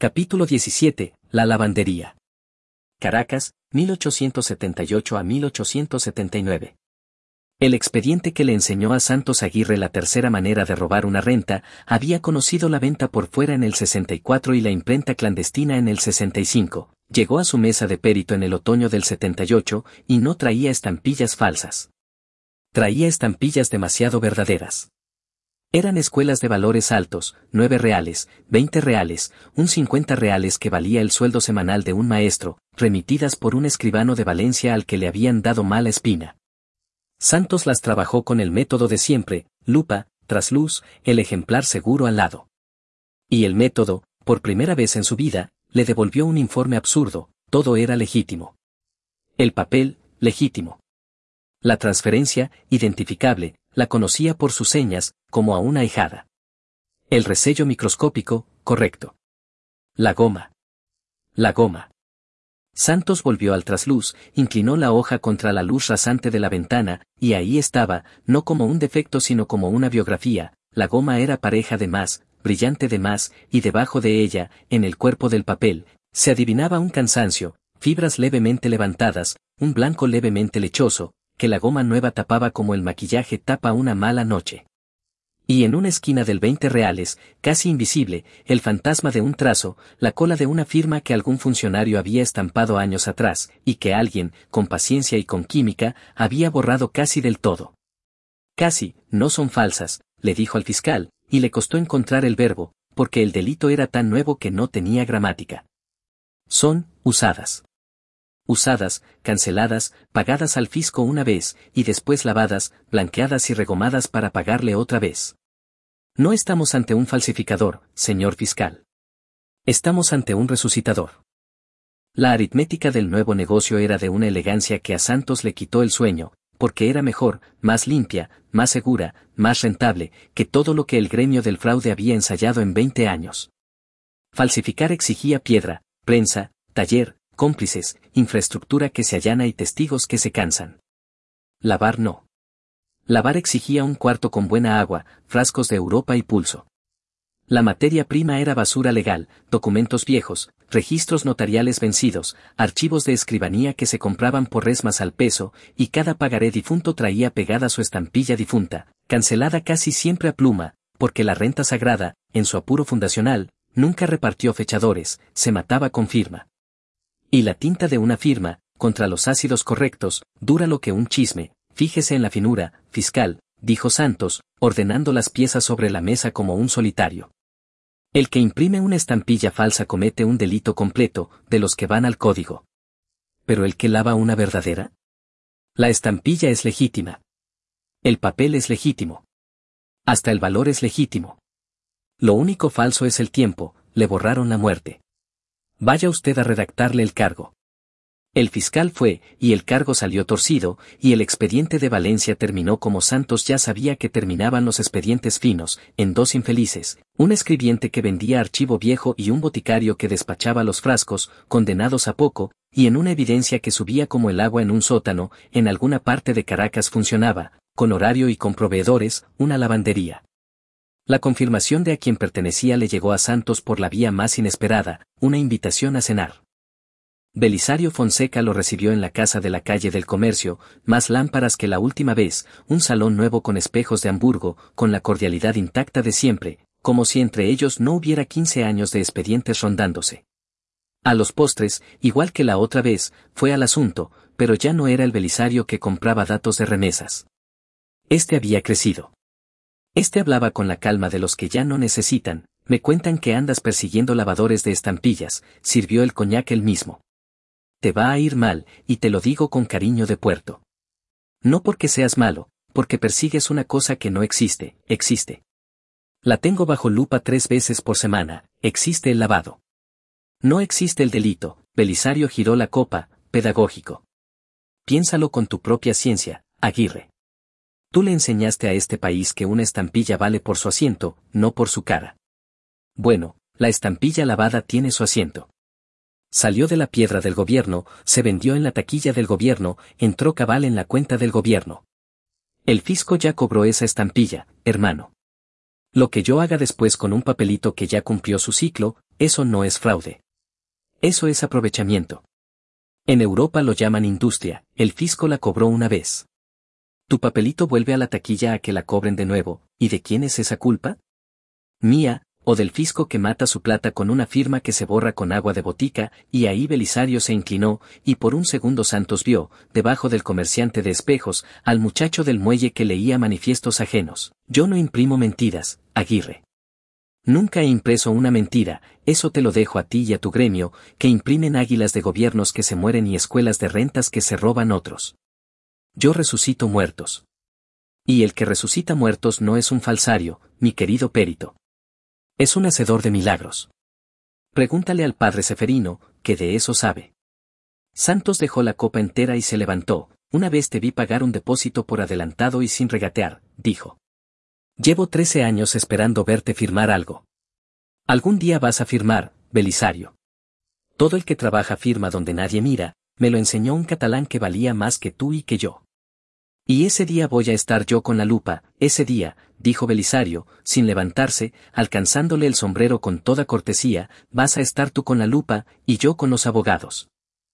Capítulo 17. La lavandería. Caracas, 1878 a 1879. El expediente que le enseñó a Santos Aguirre la tercera manera de robar una renta, había conocido la venta por fuera en el 64 y la imprenta clandestina en el 65, llegó a su mesa de perito en el otoño del 78, y no traía estampillas falsas. Traía estampillas demasiado verdaderas. Eran escuelas de valores altos, 9 reales, 20 reales, un 50 reales que valía el sueldo semanal de un maestro, remitidas por un escribano de Valencia al que le habían dado mala espina. Santos las trabajó con el método de siempre, lupa, trasluz, el ejemplar seguro al lado. Y el método, por primera vez en su vida, le devolvió un informe absurdo, todo era legítimo. El papel, legítimo. La transferencia, identificable, la conocía por sus señas, como a una ahijada. El resello microscópico, correcto. La goma. La goma. Santos volvió al trasluz, inclinó la hoja contra la luz rasante de la ventana, y ahí estaba, no como un defecto sino como una biografía, la goma era pareja de más, brillante de más, y debajo de ella, en el cuerpo del papel, se adivinaba un cansancio, fibras levemente levantadas, un blanco levemente lechoso, que la goma nueva tapaba como el maquillaje tapa una mala noche. Y en una esquina del 20 reales, casi invisible, el fantasma de un trazo, la cola de una firma que algún funcionario había estampado años atrás, y que alguien, con paciencia y con química, había borrado casi del todo. Casi, no son falsas, le dijo al fiscal, y le costó encontrar el verbo, porque el delito era tan nuevo que no tenía gramática. Son, usadas. Usadas, canceladas, pagadas al fisco una vez, y después lavadas, blanqueadas y regomadas para pagarle otra vez. No estamos ante un falsificador, señor fiscal. Estamos ante un resucitador. La aritmética del nuevo negocio era de una elegancia que a Santos le quitó el sueño, porque era mejor, más limpia, más segura, más rentable, que todo lo que el gremio del fraude había ensayado en 20 años. Falsificar exigía piedra, prensa, taller, cómplices, infraestructura que se allana y testigos que se cansan. Lavar no. Lavar exigía un cuarto con buena agua, frascos de Europa y pulso. La materia prima era basura legal, documentos viejos, registros notariales vencidos, archivos de escribanía que se compraban por resmas al peso, y cada pagaré difunto traía pegada su estampilla difunta, cancelada casi siempre a pluma, porque la renta sagrada, en su apuro fundacional, nunca repartió fechadores, se mataba con firma. Y la tinta de una firma, contra los ácidos correctos, dura lo que un chisme, fíjese en la finura, fiscal, dijo Santos, ordenando las piezas sobre la mesa como un solitario. El que imprime una estampilla falsa comete un delito completo, de los que van al código. ¿Pero el que lava una verdadera? La estampilla es legítima. El papel es legítimo. Hasta el valor es legítimo. Lo único falso es el tiempo, le borraron la muerte. Vaya usted a redactarle el cargo. El fiscal fue, y el cargo salió torcido, y el expediente de Valencia terminó como Santos ya sabía que terminaban los expedientes finos, en dos infelices, un escribiente que vendía archivo viejo y un boticario que despachaba los frascos, condenados a poco, y en una evidencia que subía como el agua en un sótano, en alguna parte de Caracas funcionaba, con horario y con proveedores, una lavandería. La confirmación de a quien pertenecía le llegó a Santos por la vía más inesperada, una invitación a cenar. Belisario Fonseca lo recibió en la casa de la calle del Comercio, más lámparas que la última vez, un salón nuevo con espejos de Hamburgo, con la cordialidad intacta de siempre, como si entre ellos no hubiera 15 años de expedientes rondándose. A los postres, igual que la otra vez, fue al asunto, pero ya no era el Belisario que compraba datos de remesas. Este había crecido. Este hablaba con la calma de los que ya no necesitan, me cuentan que andas persiguiendo lavadores de estampillas, sirvió el coñac él mismo. Te va a ir mal, y te lo digo con cariño de puerto. No porque seas malo, porque persigues una cosa que no existe, existe. La tengo bajo lupa 3 veces por semana, existe el lavado. No existe el delito, Belisario giró la copa, pedagógico. Piénsalo con tu propia ciencia, Aguirre. Tú le enseñaste a este país que una estampilla vale por su asiento, no por su cara. Bueno, la estampilla lavada tiene su asiento. Salió de la piedra del gobierno, se vendió en la taquilla del gobierno, entró cabal en la cuenta del gobierno. El fisco ya cobró esa estampilla, hermano. Lo que yo haga después con un papelito que ya cumplió su ciclo, eso no es fraude. Eso es aprovechamiento. En Europa lo llaman industria, el fisco la cobró una vez. Tu papelito vuelve a la taquilla a que la cobren de nuevo, ¿y de quién es esa culpa? Mía, o del fisco que mata su plata con una firma que se borra con agua de botica, y ahí Belisario se inclinó, y por un segundo Santos vio, debajo del comerciante de espejos, al muchacho del muelle que leía manifiestos ajenos. Yo no imprimo mentiras, Aguirre. Nunca he impreso una mentira, eso te lo dejo a ti y a tu gremio, que imprimen águilas de gobiernos que se mueren y escuelas de rentas que se roban otros. Yo resucito muertos. Y el que resucita muertos no es un falsario, mi querido Périto. Es un hacedor de milagros. Pregúntale al padre Ceferino, que de eso sabe. Santos dejó la copa entera y se levantó. Una vez te vi pagar un depósito por adelantado y sin regatear, dijo. Llevo 13 años esperando verte firmar algo. Algún día vas a firmar, Belisario. Todo el que trabaja firma donde nadie mira, me lo enseñó un catalán que valía más que tú y que yo. Y ese día voy a estar yo con la lupa, ese día, dijo Belisario, sin levantarse, alcanzándole el sombrero con toda cortesía, vas a estar tú con la lupa, y yo con los abogados.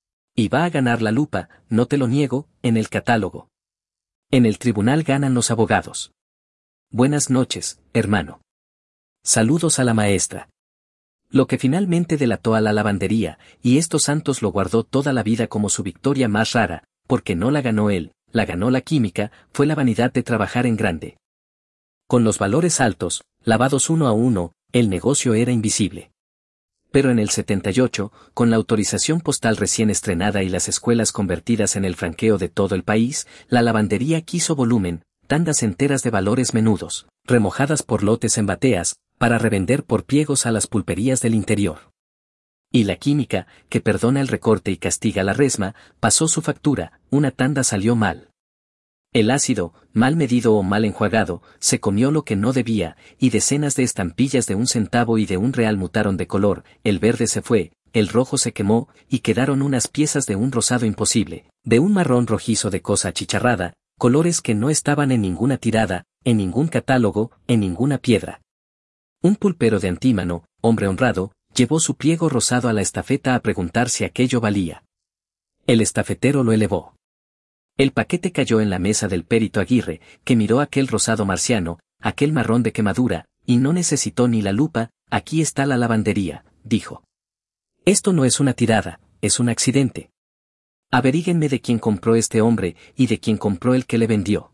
Y va a ganar la lupa, no te lo niego, en el catálogo. En el tribunal ganan los abogados. Buenas noches, hermano. Saludos a la maestra. Lo que finalmente delató a la lavandería, y esto Santos lo guardó toda la vida como su victoria más rara, porque no la ganó él, la ganó la química, fue la vanidad de trabajar en grande. Con los valores altos, lavados uno a uno, el negocio era invisible. Pero en el 78, con la autorización postal recién estrenada y las escuelas convertidas en el franqueo de todo el país, la lavandería quiso volumen, tandas enteras de valores menudos, remojadas por lotes en bateas, para revender por pliegos a las pulperías del interior. Y la química, que perdona el recorte y castiga la resma, pasó su factura, una tanda salió mal. El ácido, mal medido o mal enjuagado, se comió lo que no debía, y decenas de estampillas de 1 centavo y de 1 real mutaron de color, el verde se fue, el rojo se quemó, y quedaron unas piezas de un rosado imposible, de un marrón rojizo de cosa achicharrada, colores que no estaban en ninguna tirada, en ningún catálogo, en ninguna piedra. Un pulpero de Antímano, hombre honrado, llevó su pliego rosado a la estafeta a preguntar si aquello valía. El estafetero lo elevó. El paquete cayó en la mesa del Périto Aguirre, que miró aquel rosado marciano, aquel marrón de quemadura, y no necesitó ni la lupa, aquí está la lavandería, dijo. Esto no es una tirada, es un accidente. Averíguenme de quién compró este hombre, y de quién compró el que le vendió.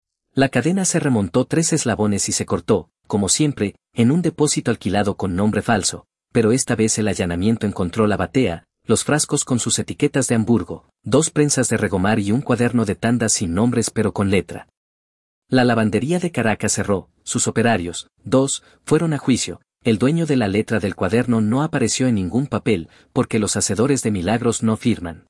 La cadena se remontó 3 eslabones y se cortó, como siempre, en un depósito alquilado con nombre falso, pero esta vez el allanamiento encontró la batea, los frascos con sus etiquetas de Hamburgo, 2 prensas de regomar y un cuaderno de tandas sin nombres pero con letra. La lavandería de Caracas cerró, sus operarios, 2, fueron a juicio, el dueño de la letra del cuaderno no apareció en ningún papel, porque los hacedores de milagros no firman.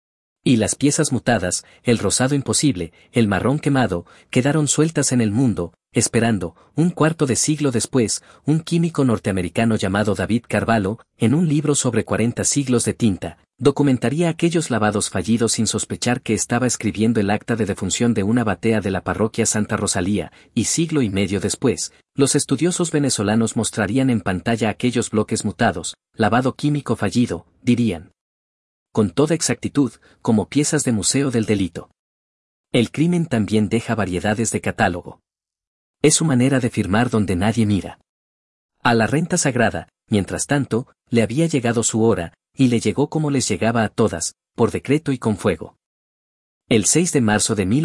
Y las piezas mutadas, el rosado imposible, el marrón quemado, quedaron sueltas en el mundo, esperando, un cuarto de siglo después, un químico norteamericano llamado David Carvalho, en un libro sobre 40 siglos de tinta, documentaría aquellos lavados fallidos sin sospechar que estaba escribiendo el acta de defunción de una batea de la parroquia Santa Rosalía, y siglo y medio después, los estudiosos venezolanos mostrarían en pantalla aquellos bloques mutados, lavado químico fallido, dirían. Con toda exactitud, como piezas de museo del delito. El crimen también deja variedades de catálogo. Es su manera de firmar donde nadie mira. A la renta sagrada, mientras tanto, le había llegado su hora, y le llegó como les llegaba a todas, por decreto y con fuego. El 6 de marzo de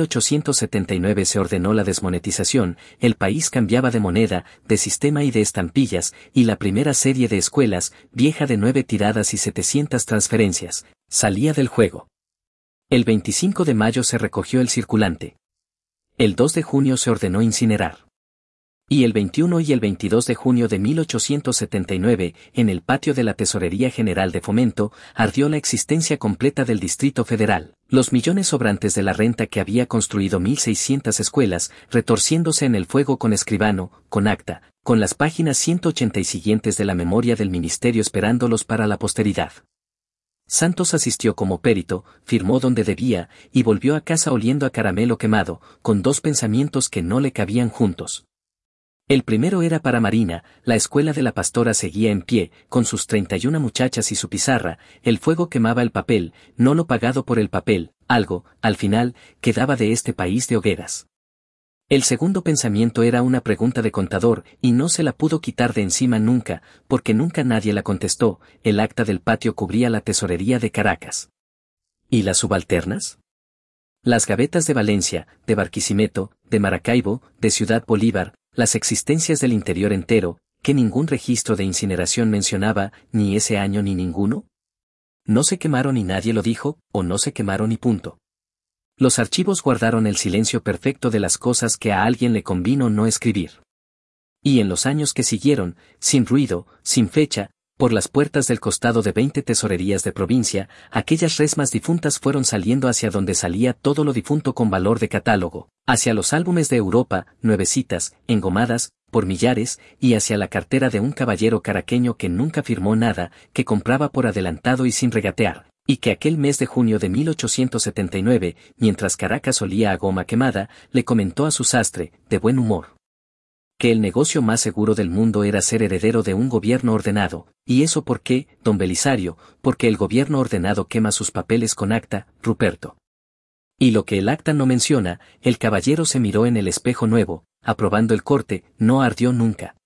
1879 se ordenó la desmonetización, el país cambiaba de moneda, de sistema y de estampillas, y la primera serie de escuelas, vieja de 9 tiradas y 700 transferencias, salía del juego. El 25 de mayo se recogió el circulante. El 2 de junio se ordenó incinerar. Y el 21 y el 22 de junio de 1879, en el patio de la Tesorería General de Fomento, ardió la existencia completa del Distrito Federal, los millones sobrantes de la renta que había construido 1.600 escuelas, retorciéndose en el fuego con escribano, con acta, con las páginas 180 y siguientes de la memoria del ministerio esperándolos para la posteridad. Santos asistió como périto, firmó donde debía, y volvió a casa oliendo a caramelo quemado, con 2 pensamientos que no le cabían juntos. El primero era para Marina, la escuela de la pastora seguía en pie, con sus 31 muchachas y su pizarra, el fuego quemaba el papel, no lo pagado por el papel, algo, al final, quedaba de este país de hogueras. El segundo pensamiento era una pregunta de contador, y no se la pudo quitar de encima nunca, porque nunca nadie la contestó, el acta del patio cubría la tesorería de Caracas. ¿Y las subalternas? Las gavetas de Valencia, de Barquisimeto, de Maracaibo, de Ciudad Bolívar, las existencias del interior entero, que ningún registro de incineración mencionaba, ni ese año ni ninguno. No se quemaron y nadie lo dijo, o no se quemaron y punto. Los archivos guardaron el silencio perfecto de las cosas que a alguien le convino no escribir. Y en los años que siguieron, sin ruido, sin fecha, por las puertas del costado de 20 tesorerías de provincia, aquellas resmas difuntas fueron saliendo hacia donde salía todo lo difunto con valor de catálogo, hacia los álbumes de Europa, nuevecitas, engomadas, por millares, y hacia la cartera de un caballero caraqueño que nunca firmó nada, que compraba por adelantado y sin regatear, y que aquel mes de junio de 1879, mientras Caracas olía a goma quemada, le comentó a su sastre, de buen humor, que el negocio más seguro del mundo era ser heredero de un gobierno ordenado, y eso ¿por qué, don Belisario? Porque el gobierno ordenado quema sus papeles con acta, Ruperto. Y lo que el acta no menciona, el caballero se miró en el espejo nuevo, aprobando el corte, no ardió nunca.